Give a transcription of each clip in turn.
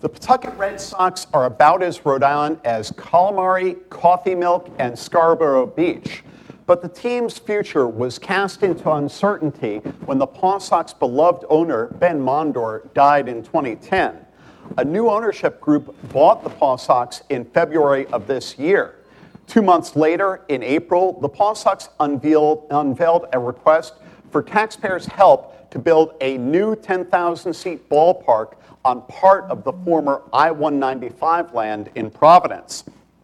The Pawtucket Red Sox are about as Rhode Island as calamari, coffee milk, and Scarborough Beach. But the team's future was cast into uncertainty when the Paw Sox beloved owner, Ben Mondor, died in 2010. A new ownership group bought the Paw Sox in February of this year. 2 months later, in April, the Paw Sox unveiled a request for taxpayers' help to build a new 10,000-seat ballpark on part of the former I-195 land in Providence.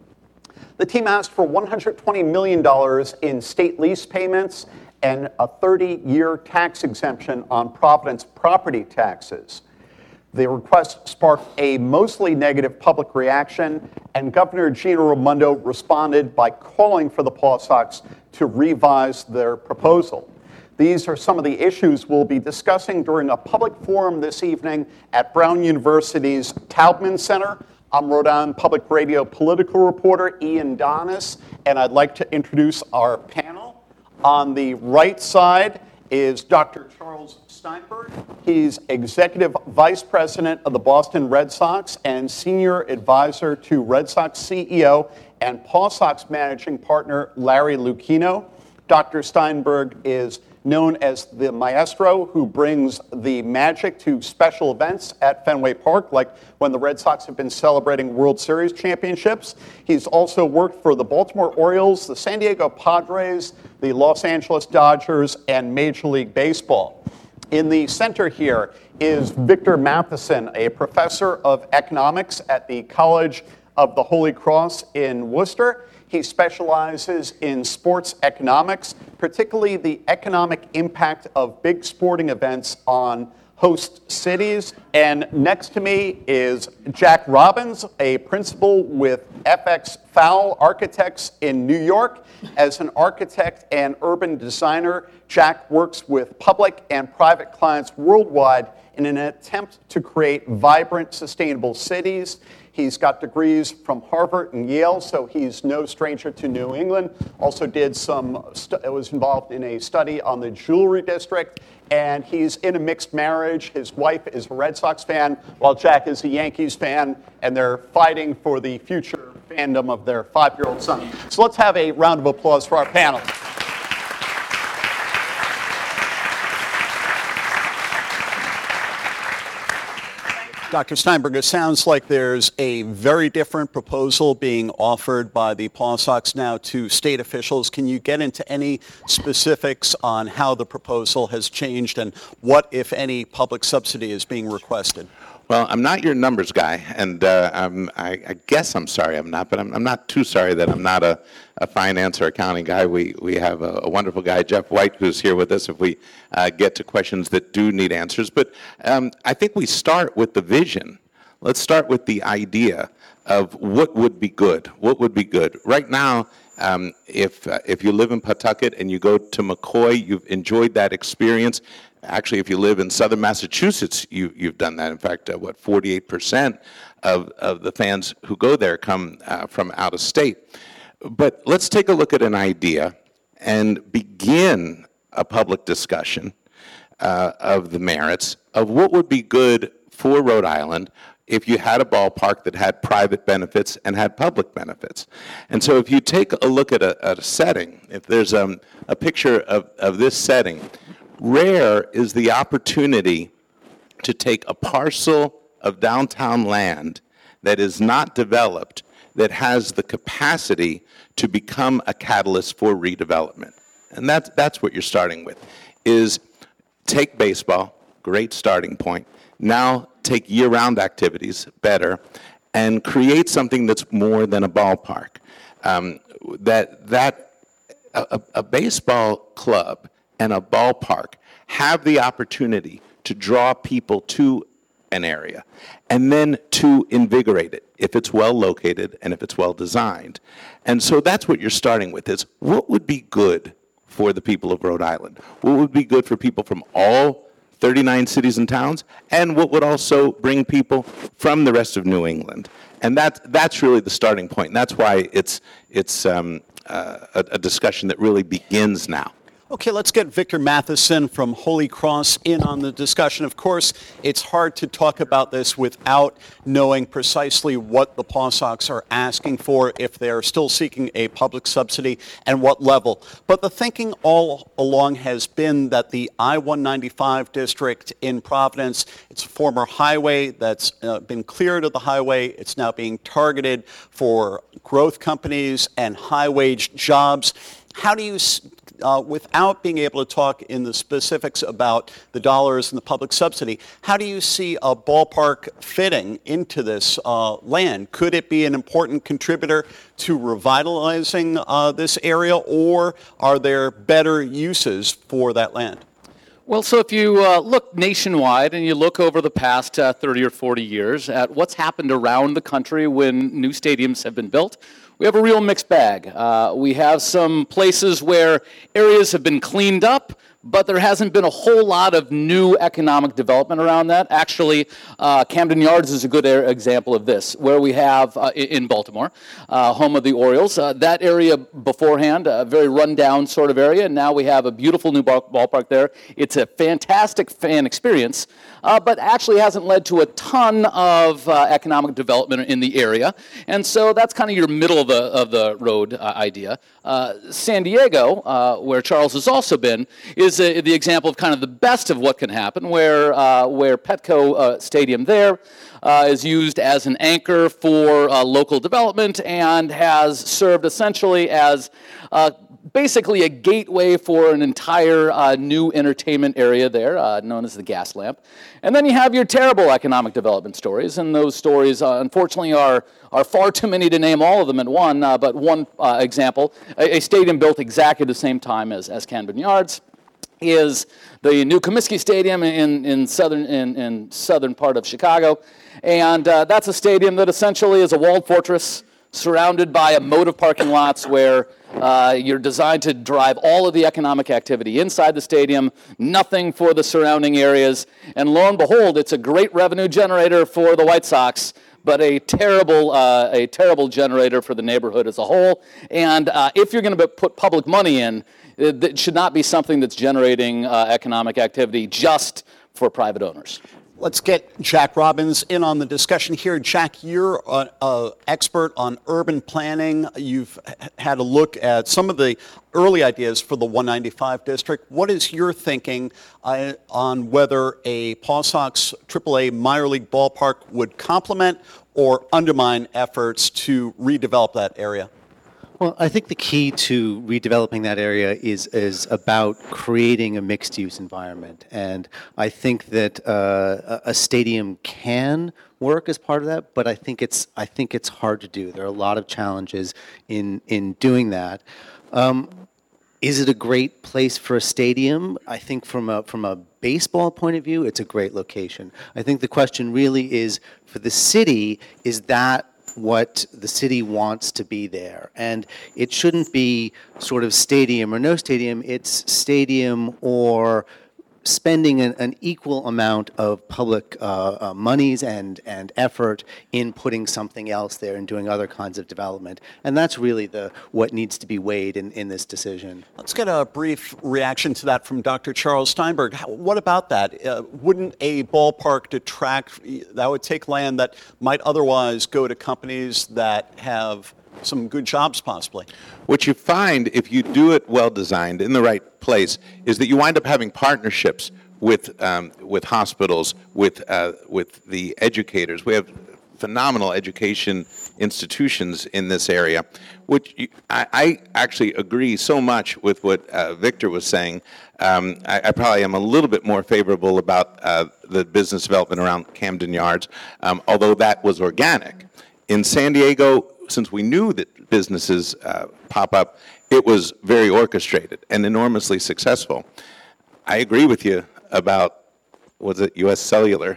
The team asked for $120 million in state lease payments and a 30-year tax exemption on Providence property taxes. The request sparked a mostly negative public reaction, and Governor Gina Raimondo responded by calling for the Paw Sox to revise their proposal. These are some of the issues we'll be discussing during a public forum this evening at Brown University's Taubman Center. I'm Rhode Island Public Radio political reporter Ian Donis, and I'd like to introduce our panel. On the right side is Dr. Charles Steinberg. He's Executive Vice President of the Boston Red Sox and Senior Advisor to Red Sox CEO and Paw Sox Managing Partner Larry Lucchino. Dr. Steinberg is known as the maestro who brings the magic to special events at Fenway Park, like when the Red Sox have been celebrating World Series championships. He's also worked for the Baltimore Orioles, the San Diego Padres, the Los Angeles Dodgers, and Major League Baseball. In the center here is Victor Matheson, a professor of economics at the College of the Holy Cross in Worcester. He specializes in sports economics, particularly the economic impact of big sporting events on host cities. And next to me is Jack Robbins, a principal with FX Fowle Architects in New York. As an architect and urban designer, Jack works with public and private clients worldwide in an attempt to create vibrant, sustainable cities. He's got degrees from Harvard and Yale, so he's no stranger to New England. Also was involved in a study on the Jewelry District, and he's in a mixed marriage. His wife is a Red Sox fan, while Jack is a Yankees fan, and they're fighting for the future fandom of their 5-year-old son. So let's have a round of applause for our panel. Dr. Steinberg, it sounds like there's a very different proposal being offered by the Paw Sox now to state officials. Can you get into any specifics on how the proposal has changed and what, if any, public subsidy is being requested? Well, I'm not your numbers guy, and I guess I'm sorry I'm not, but I'm not too sorry that I'm not a finance or accounting guy. We have a wonderful guy, Jeff White, who's here with us if we get to questions that do need answers. But I think we start with the vision. Let's start with the idea of what would be good. What would be good? Right now, if you live in Pawtucket and you go to McCoy, you've enjoyed that experience. Actually, if you live in southern Massachusetts, you've done that. In fact, 48% of the fans who go there come from out of state. But let's take a look at an idea and begin a public discussion of the merits of what would be good for Rhode Island if you had a ballpark that had private benefits and had public benefits. And so if you take a look at a setting, if there's a picture of this setting, rare is the opportunity to take a parcel of downtown land that is not developed, that has the capacity to become a catalyst for redevelopment. And that's what you're starting with, is take baseball, great starting point. Now take year-round activities, better, and create something that's more than a ballpark. A baseball club and a ballpark have the opportunity to draw people to an area and then to invigorate it if it's well located and if it's well designed. And so that's what you're starting with, is what would be good for the people of Rhode Island? What would be good for people from all 39 cities and towns, and what would also bring people from the rest of New England? And that's really the starting point. And that's why it's a discussion that really begins now. Okay, let's get Victor Matheson from Holy Cross in on the discussion. Of course, it's hard to talk about this without knowing precisely what the Paw Sox are asking for, if they're still seeking a public subsidy, and what level. But the thinking all along has been that the I-195 district in Providence, it's a former highway that's been cleared of the highway. It's now being targeted for growth companies and high-wage jobs. How do you, without being able to talk in the specifics about the dollars and the public subsidy, how do you see a ballpark fitting into this land? Could it be an important contributor to revitalizing this area, or are there better uses for that land? Well, so if you look nationwide and you look over the past 30 or 40 years at what's happened around the country when new stadiums have been built, we have a real mixed bag. We have some places where areas have been cleaned up, but there hasn't been a whole lot of new economic development around that. Actually, Camden Yards is a good example of this, where we have in Baltimore, home of the Orioles, that area beforehand, a very rundown sort of area, and now we have a beautiful new ballpark there. It's a fantastic fan experience, but actually hasn't led to a ton of economic development in the area, and so that's kind of your middle of the road idea. San Diego, where Charles has also been, is the example of kind of the best of what can happen, where Petco Stadium there is used as an anchor for local development and has served essentially as basically a gateway for an entire new entertainment area there, known as the Gas Lamp. And then you have your terrible economic development stories, and those stories, unfortunately, are far too many to name all of them in one, but one example, a stadium built exactly the same time as Camden Yards, is the new Comiskey Stadium in southern part of Chicago. And that's a stadium that essentially is a walled fortress surrounded by a moat of parking lots where you're designed to drive all of the economic activity inside the stadium, nothing for the surrounding areas. And lo and behold, it's a great revenue generator for the White Sox, but a terrible generator for the neighborhood as a whole. And if you're going to put public money in, it should not be something that's generating economic activity just for private owners. Let's get Jack Robbins in on the discussion here. Jack, you're an expert on urban planning. You've had a look at some of the early ideas for the 195 district. What is your thinking on whether a Paw Sox AAA minor league ballpark would complement or undermine efforts to redevelop that area? Well, I think the key to redeveloping that area is about creating a mixed-use environment, and I think that a stadium can work as part of that, but I think it's hard to do. There are a lot of challenges in doing that. Is it a great place for a stadium? I think from a baseball point of view, it's a great location. I think the question really is, for the city, is that what the city wants to be there? And it shouldn't be sort of stadium or no stadium. It's stadium or spending an equal amount of public monies and effort in putting something else there and doing other kinds of development. And that's really what needs to be weighed in this decision. Let's get a brief reaction to that from Dr. Charles Steinberg. What about that? Wouldn't a ballpark detract? That would take land that might otherwise go to companies that have some good jobs, possibly. What you find, if you do it well designed in the right place, is that you wind up having partnerships with hospitals, with the educators. We have phenomenal education institutions in this area, which I actually agree so much with what Victor was saying. I probably am a little bit more favorable about the business development around Camden Yards, although that was organic. In San Diego, since we knew that businesses pop up, it was very orchestrated and enormously successful. I agree with you about, was it U.S. Cellular,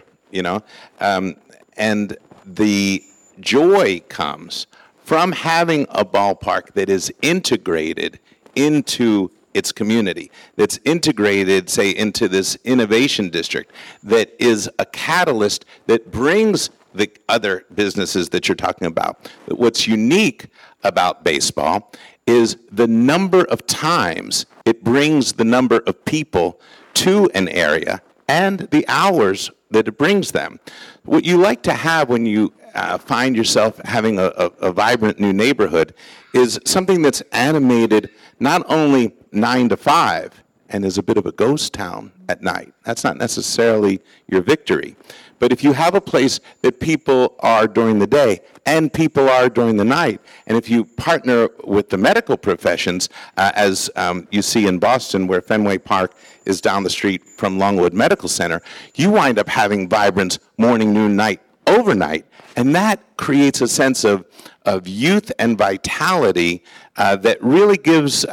and the joy comes from having a ballpark that is integrated into its community, that's integrated, say, into this innovation district, that is a catalyst that brings the other businesses that you're talking about. What's unique about baseball is the number of times it brings the number of people to an area and the hours that it brings them. What you like to have when you find yourself having a vibrant new neighborhood is something that's animated not only 9 to 5 and is a bit of a ghost town at night. That's not necessarily your victory. But if you have a place that people are during the day and people are during the night, and if you partner with the medical professions, as you see in Boston where Fenway Park is down the street from Longwood Medical Center, you wind up having vibrance morning, noon, night, overnight, and that creates a sense of youth and vitality that really gives,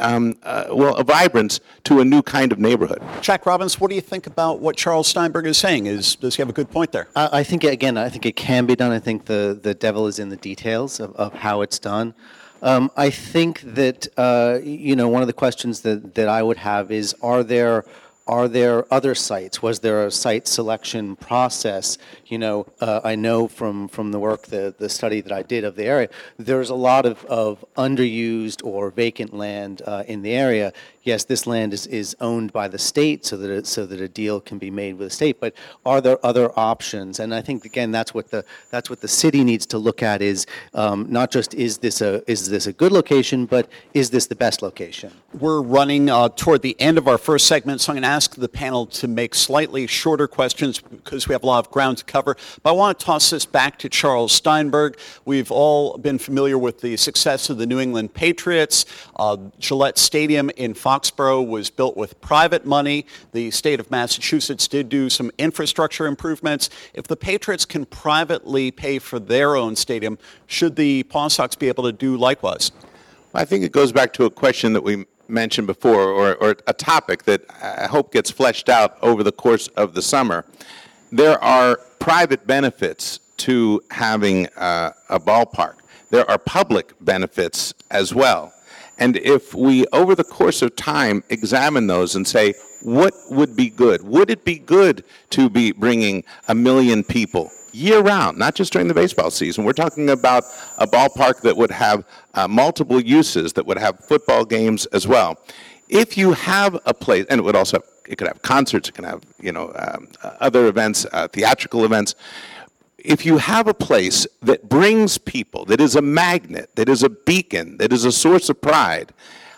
a vibrance to a new kind of neighborhood. Jack Robbins, what do you think about what Charles Steinberg is saying? Does he have a good point there? I think it can be done. I think the devil is in the details of how it's done. I think that, one of the questions that I would have is, are there other sites? Was there a site selection process? I know from the work, the study that I did of the area, there's a lot of underused or vacant land in the area. Yes, this land is owned by the state so that a deal can be made with the state. But are there other options? And I think again that's what the city needs to look at is not just is this a good location, but is this the best location? We're running toward the end of our first segment, so I'm going to ask the panel to make slightly shorter questions because we have a lot of ground to cover. But I want to toss this back to Charles Steinberg. We've all been familiar with the success of the New England Patriots. Gillette Stadium in Foxborough was built with private money. The state of Massachusetts did do some infrastructure improvements. If the Patriots can privately pay for their own stadium, should the Paw Sox be able to do likewise? I think it goes back to a question that we mentioned before, or a topic that I hope gets fleshed out over the course of the summer. There are private benefits to having a ballpark. There are public benefits as well. And if we, over the course of time, examine those and say, what would be good? Would it be good to be bringing 1 million people year-round, not just during the baseball season? We're talking about a ballpark that would have multiple uses, that would have football games as well. If you have a place, and it could have concerts, it can have other events, theatrical events. If you have a place that brings people, that is a magnet, that is a beacon, that is a source of pride,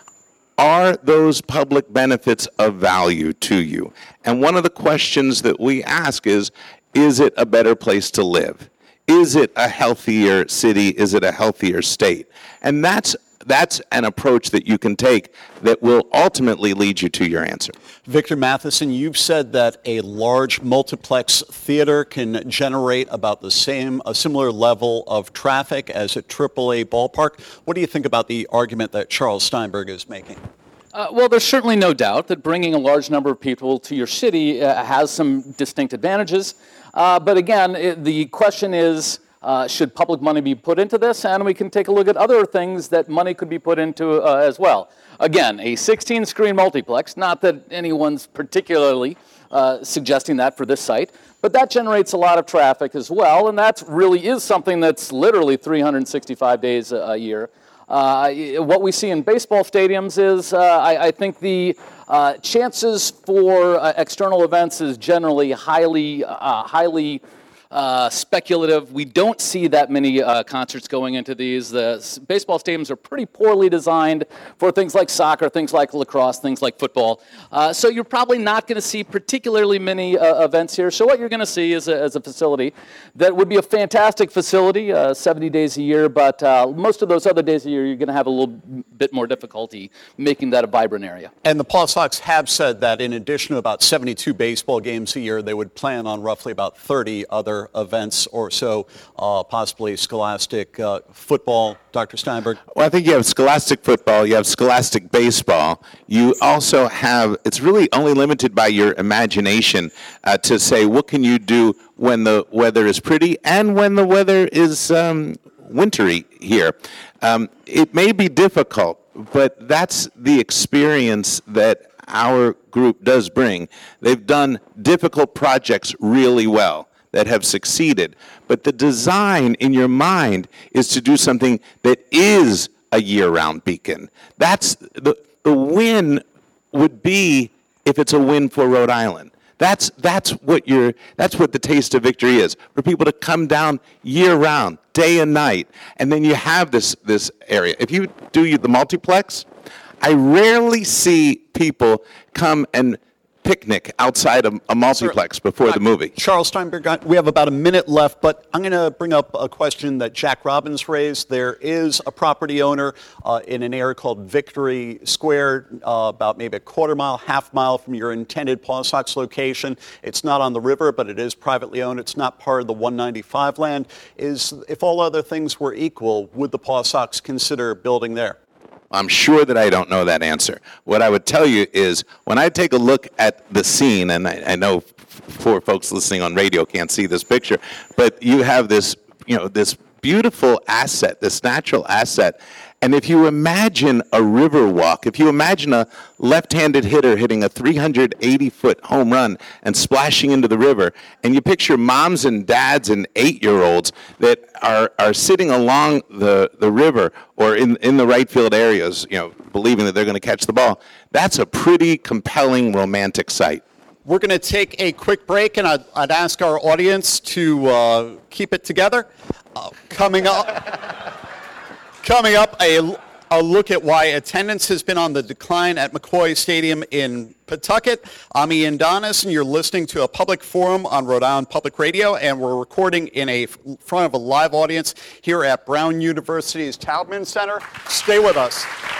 are those public benefits of value to you? And one of the questions that we ask is it a better place to live? Is it a healthier city? Is it a healthier state? And that's an approach that you can take that will ultimately lead you to your answer. Victor Matheson, you've said that a large multiplex theater can generate about a similar level of traffic as a AAA ballpark. What do you think about the argument that Charles Steinberg is making? Well, there's certainly no doubt that bringing a large number of people to your city has some distinct advantages. But again, the question is, should public money be put into this? And we can take a look at other things that money could be put into as well. Again, a 16-screen multiplex, not that anyone's particularly suggesting that for this site, but that generates a lot of traffic as well, and that really is something that's literally 365 days a year. What we see in baseball stadiums is, I think the chances for external events is generally highly speculative. We don't see that many concerts going into these. The baseball stadiums are pretty poorly designed for things like soccer, things like lacrosse, things like football. So you're probably not going to see particularly many events here. So what you're going to see is a facility that would be a fantastic facility 70 days a year, but most of those other days a year you're going to have a little bit more difficulty making that a vibrant area. And the Paw Sox have said that in addition to about 72 baseball games a year, they would plan on roughly about 30 other events or so, possibly scholastic football. Dr. Steinberg? Well, I think you have scholastic football, you have scholastic baseball. You also have, it's really only limited by your imagination to say, what can you do when the weather is pretty and when the weather is wintry here? It may be difficult, but that's the experience that our group does bring. They've done difficult projects really well that have succeeded. But the design in your mind is to do something that is a year-round beacon. That's the win would be if it's a win for Rhode Island. That's what the taste of victory is, for people to come down year-round, day and night, and then you have this area. If you do the multiplex, I rarely see people come and picnic outside of a multiplex before the movie. Charles Steinberg, we have about a minute left, but I'm going to bring up a question that Jack Robbins raised. There is a property owner in an area called Victory Square, about maybe a quarter mile, half mile from your intended Paw Sox location. It's not on the river, but it is privately owned. It's not part of the 195 land. If all other things were equal, would the Paw Sox consider building there? I'm sure that I don't know that answer. What I would tell you is when I take a look at the scene, and I know for folks listening on radio can't see this picture, but you have this, this beautiful asset, this natural asset. And if you imagine a river walk, if you imagine a left-handed hitter hitting a 380-foot home run and splashing into the river, and you picture moms and dads and 8-year-olds that are sitting along the river or in the right field areas, believing that they're going to catch the ball, that's a pretty compelling, romantic sight. We're going to take a quick break, and I'd ask our audience to keep it together. Coming up, a look at why attendance has been on the decline at McCoy Stadium in Pawtucket. I'm Ian Donis, and you're listening to a public forum on Rhode Island Public Radio, and we're recording in front of a live audience here at Brown University's Taubman Center. Stay with us.